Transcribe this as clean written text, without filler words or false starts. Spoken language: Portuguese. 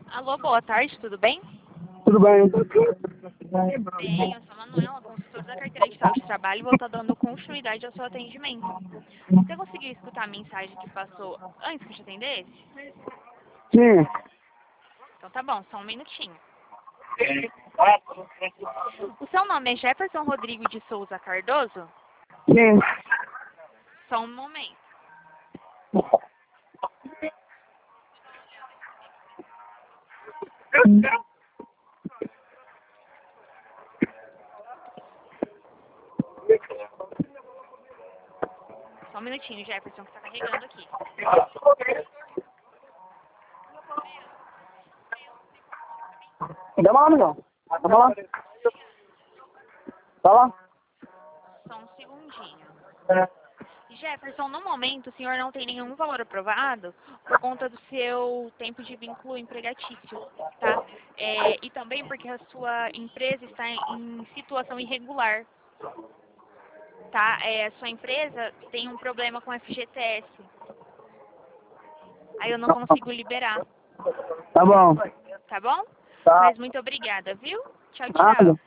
Alô, boa tarde, tudo bem? Tudo bem? Bem, eu sou a Manuela, consultora da carteira de saúde de trabalho e vou estar dando continuidade ao seu atendimento. Você conseguiu escutar a mensagem que passou antes que eu te atendesse? Sim. Então tá bom, só um minutinho. O seu nome é Jefferson Rodrigo de Souza Cardoso? Sim. Só um momento. Só um minutinho, Jefferson, que tá carregando aqui. Dá uma lá, amigão. Dá lá. Tá lá. Só um segundinho. Jefferson, no momento o senhor não tem nenhum valor aprovado por conta do seu tempo de vínculo empregatício, tá? E também porque a sua empresa está em situação irregular, tá? A sua empresa tem um problema com FGTS. Aí eu não consigo liberar, Tá bom. tá bom? Tá. Mas muito obrigada, viu? Tchau, Nada. tchau.